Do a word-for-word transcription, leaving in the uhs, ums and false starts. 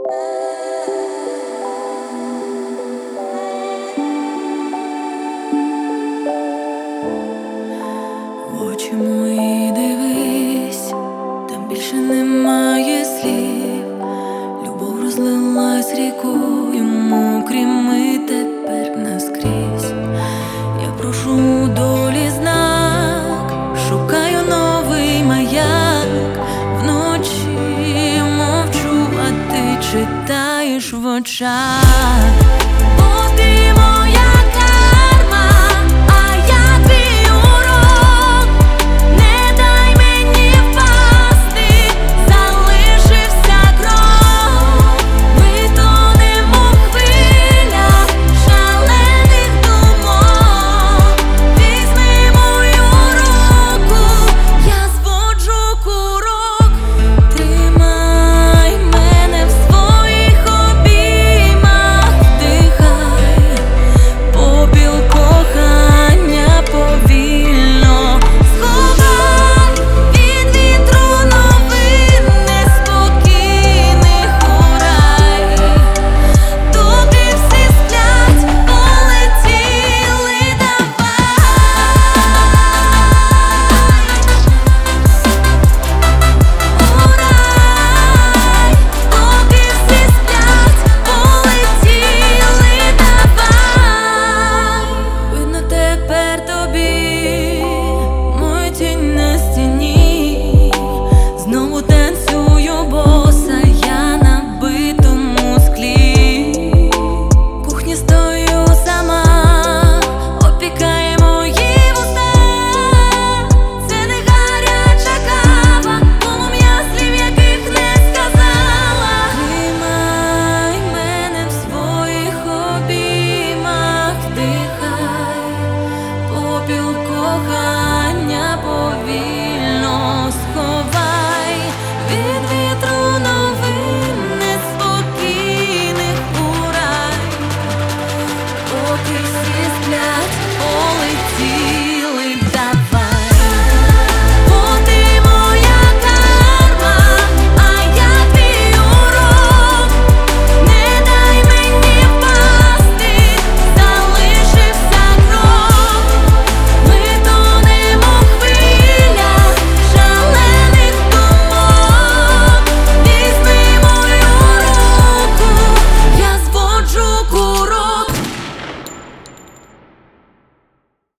В очі мої дивись, там більше немає слів. Любов розлилась рікою, мокрі ми тепер наскрізь. Я прошу у долі знак, шукаю новий маяк. Вночі мовчу, а ти читаєш в очах.